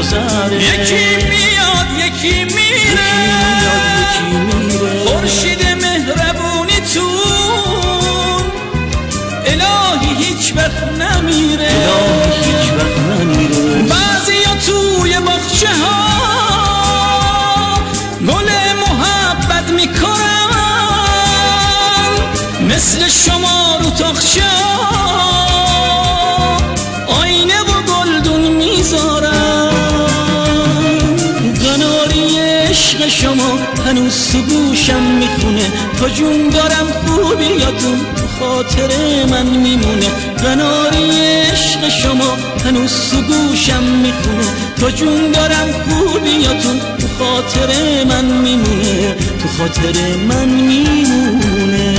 گذره. یکی میاد یکی میره، خورشید مهربونی تون الهی هیچ وقت نمیره. بعضیا توی باغچه ها گل محبت میکنن، مثل شما رو تاخچه آینه و گلدون میذارن. قناری عشق شما هنوز تو گوشم میخونه، تا جون دارم خوبیاتون تو خاطر من میمونه. قناری عشق شما هنوز تو گوشم میخونه، تا جون دارم خوبیاتون تو خاطر من میمونه، تو خاطر من میمونه.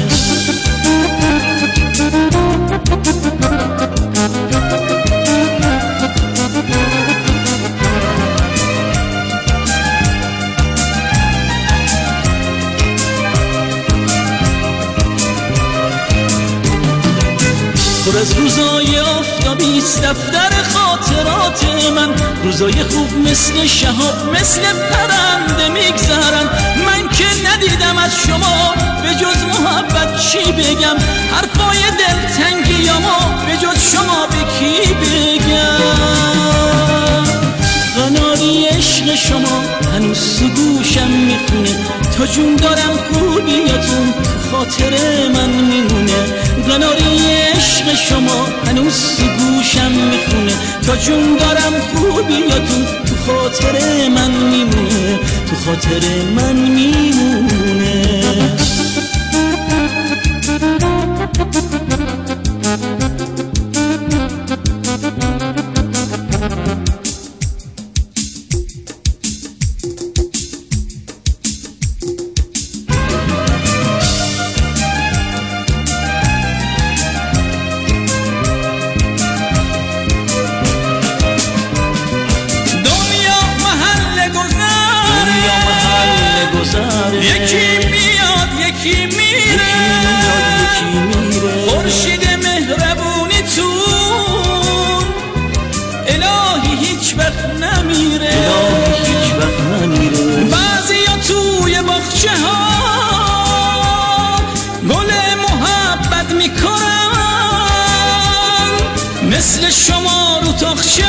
پر از روزای آفتابی است دفتر خاطرات من، روزای خوب مثل شهاب مثل پرنده میگذرن. من که ندیدم از شما به جز محبت چی بگم، حرفای دلتنگیامو به جز شما به کی بگم. قناری عشق شما هنوز تو گوشم میخونه، تا جون دارم خوبیاتون تو خاطر من میمونه. قناری عشق شما هنوز تو گوشم میخونه، تا جون دارم خوبیاتون تو خاطر من میمونه، تو خاطر من میمونه. یکی میاد یکی میره، خورشید مهربونی تون الهی هیچ وقت نمیره. بعضیا توی باغچه ها گل محبت میکنن، مثل شما رو تاخچه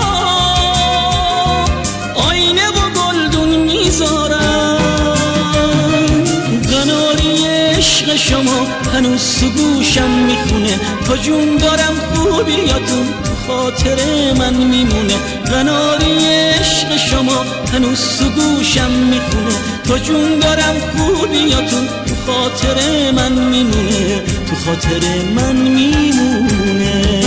آینه و گلدون میذارن. عشق شما هنوز تو گوشم میخونه، تا جون دارم خوبیاتون تو خاطر من میمونه. قناری عشق شما هنوز تو گوشم میخونه، تا جون دارم خوبیاتون تو خاطر من میمونه، تو خاطر من میمونه.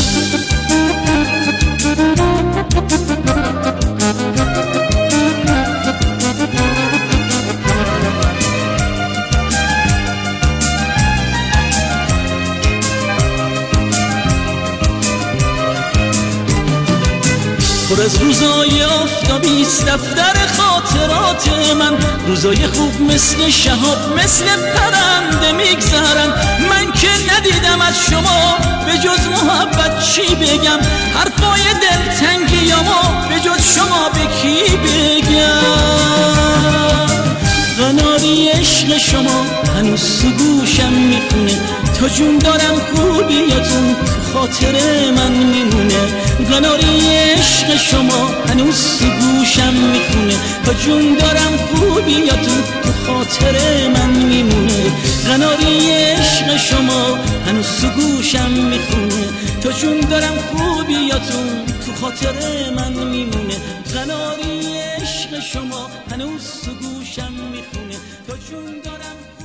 پر از روزای آفتابی است دفتر خاطرات من، روزای خوب مثل شهاب مثل پرنده میگذرن. من که ندیدم از شما به جز محبت چی بگم، حرفای دلتنگیامو به جز شما به کی بگم. قناری عشق شما هنوز تو گوشم میخونه، تا جون دارم خوبیاتون تو خاطر من میمونه. قناری عشق شما هنوز تو گوشم میخونه، تا جون دارم خوبیاتون تو خاطر من میمونه. قناری عشق شما هنوز تو گوشم میخونه، تا جون دارم خوبیاتون تو خاطر من میمونه. قناری عشق شما هنوز تو گوشم میخونه، تا جون دارم